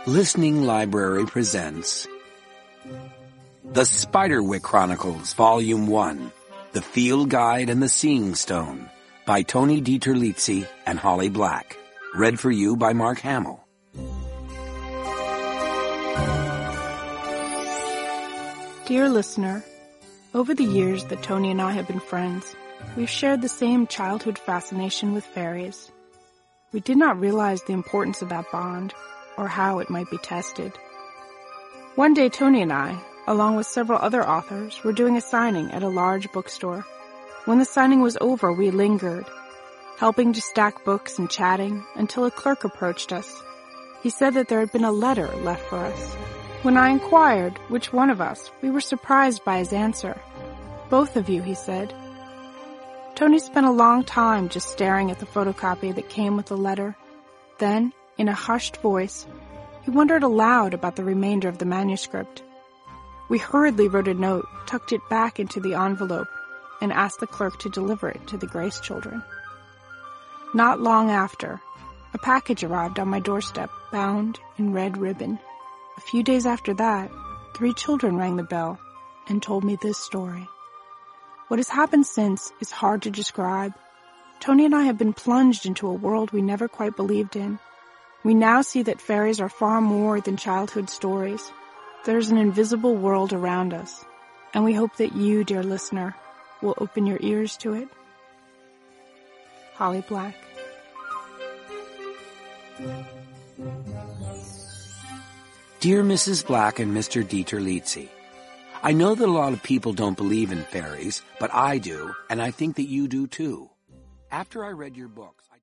Listening Library presents The Spiderwick Chronicles, Volume 1, The Field Guide and the Seeing Stone, by Tony DiTerlizzi and Holly Black. Read for you by Mark Hamill. Dear listener, over the years that Tony and I have been friends, we've shared the same childhood fascination with fairies. We did not realize the importance of that bond, or how it might be tested. One day Tony and I, along with several other authors, were doing a signing at a large bookstore. When the signing was over, we lingered, helping to stack books and chatting, until a clerk approached us. He said that there had been a letter left for us. When I inquired which one of us, we were surprised by his answer. "Both of you," he said. Tony spent a long time just staring at the photocopy that came with the letter. Then, in a hushed voice, he wondered aloud about the remainder of the manuscript. We hurriedly wrote a note, tucked it back into the envelope, and asked the clerk to deliver it to the Grace children. Not long after, a package arrived on my doorstep, bound in red ribbon. A few days after that, 3 children rang the bell and told me this story. What has happened since is hard to describe. Tony and I have been plunged into a world we never quite believed in. We now see that fairies are far more than childhood stories. There's an invisible world around us, and we hope that you, dear listener, will open your ears to it. Holly Black. Dear Mrs. Black and Mr. DiTerlizzi, I know that a lot of people don't believe in fairies, but I do, and I think that you do too. After I read your books,